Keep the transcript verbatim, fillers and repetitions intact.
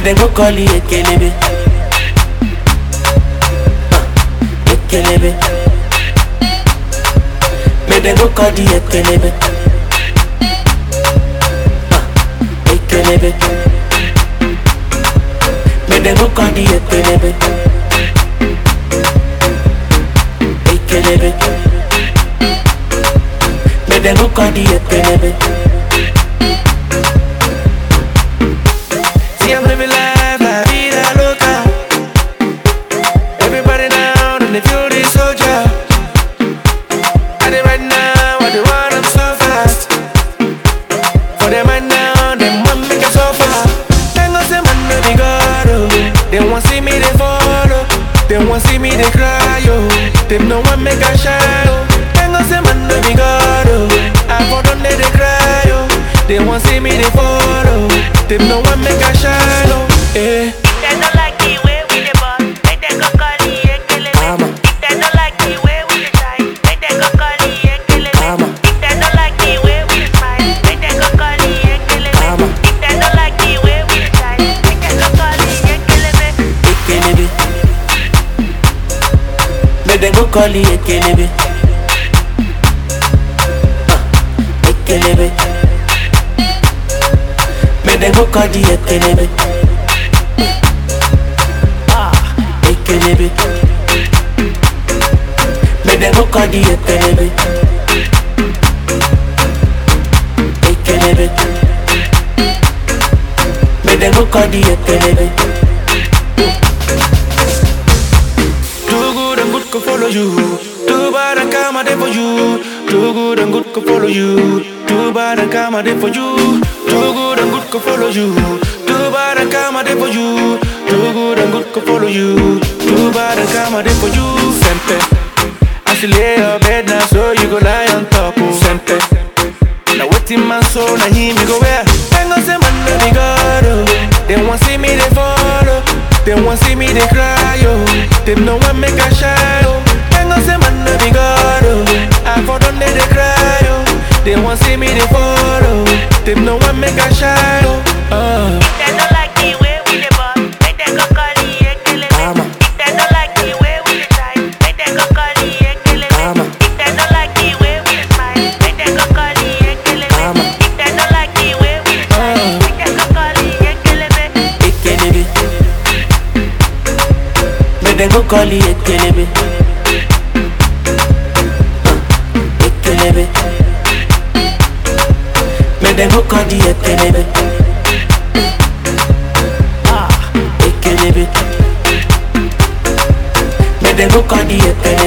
dem go call you Ekelebe. Uh, Ekelebe. Me dem go call you Ekelebe. Uh, Ekelebe. Me dem go call you Ekelebe. Ekelebe. Me dem go call you Ekelebe. See, I'm living life, la vida loca. Everybody now, and they feel this soldier. I did right now, I did want them so fast. For them right now, them want me to suffer. They gon' say man, no be God, oh. They want see me, they follow. They want see me, they cry, oh. They no one make a shine, oh. They gon' say man, no be God, oh. I for them, they, they cry, oh. They want see me, they follow. They no one make a shine, oh, eh. They don't like the way we dey ball, make them go call the Ekelebe. If they don't like the way we dey shine, make them go call the Ekelebe. If they don't like the way we dey smile, make them go call the Ekelebe. If they don't like the way we dey shine, make them go call the Ekelebe. Ekelebe. Make them go call you Ekelebe. Uh, Ekelebe. Make them go call you Ekelebe. Ah, Ekelebe. Make them go call you Ekelebe. Ekelebe. Make them go call you Ekelebe. Too good and good can follow you. Too bad and come a day for you. Too good and good can follow you. Too bad and come a day for you. Too good and good can follow you. Too bad and come a day for you. Too good and good can follow you. Too bad and come a day for you. Sempe, as you lay your bed now, so you go lie on top. Oh, Sempe, now waiting man so now him me go where? They gon' say man no be God, oh. They want see me they follow. They want see me they cry, oh. They no one make a shine, oh. They gon' say man no be God, oh. I for them they they cry, oh. They want see me they follow. They no one make a shine, oh. Uh. If they don't like the way we dey ball, make them go call the Ekelebe. If they don't like the way we dey shine, make them go call the Ekelebe. If they don't like the way we dey smile, make them go call the Ekelebe. If they don't like the way we dey shine, make them go call the Ekelebe. Ekelebe. Make them go call you Ekelebe. Uh, Ekelebe. Make them go call you Ekelebe. Ah, Ekelebe. Make them go call you Ekelebe.